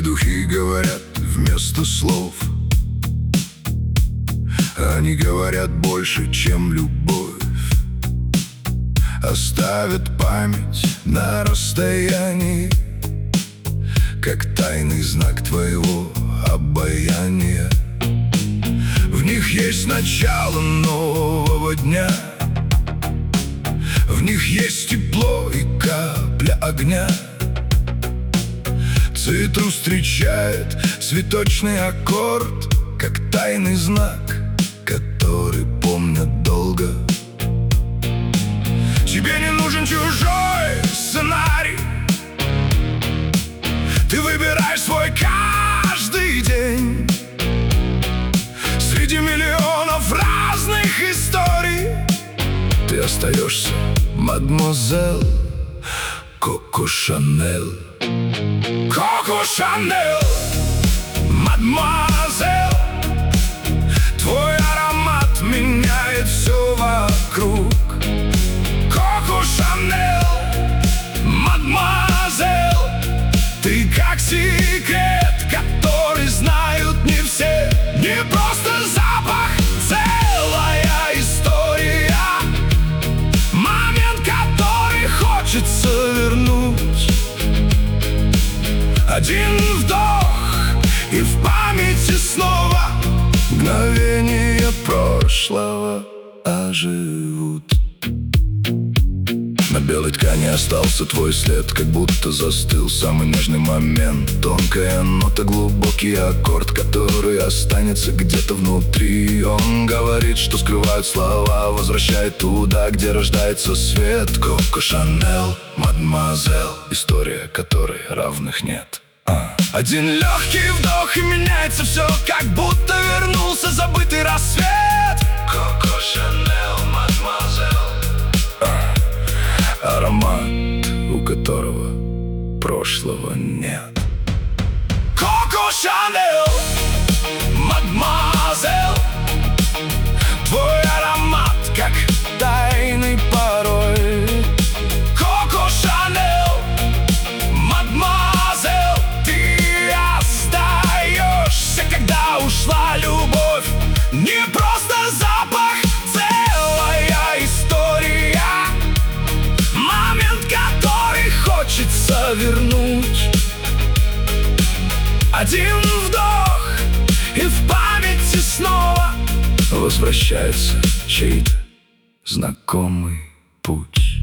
Твои духи говорят вместо слов. Они говорят больше, чем любовь. Оставят память на расстоянии, как тайный знак твоего обаяния. В них есть начало нового дня, в них есть тепло и капля огня. Цитрус встречает цветочный аккорд, как тайный знак, который помнят долго. Тебе не нужен чужой сценарий, ты выбираешь свой каждый день среди миллионов разных историй. Ты остаешься, мадемуазель Коко Шанель. Коко Шанель, мадемуазель, твой аромат меняет все вокруг. Коко Шанель, мадемуазель, ты как секрет, который знают не все. Не просто запах, целая история, момент, который хочется вернуть. Один вдох, и в памяти снова мгновения прошлого оживут. На белой ткани остался твой след, как будто застыл самый нежный момент. Тонкая нота, глубокий аккорд, который останется где-то внутри. Он говорит, что скрывают слова, возвращает туда, где рождается свет. Коко Шанель, мадемуазель, история которой равных нет. Один легкий вдох, и меняется все, как будто вернулся забытый рассвет. Коко Шанель, мадемуазель, аромат, у которого прошлого нет. Коко Шанель, мадемуазель, твой аромат, как тайный пароль. Коко Шанель, мадемуазель, ты остаешься, когда ушла любовь. Не просто запах, целая история, момент, который хочется вернуть. Один вдох, и в памяти снова возвращается чей-то знакомый путь.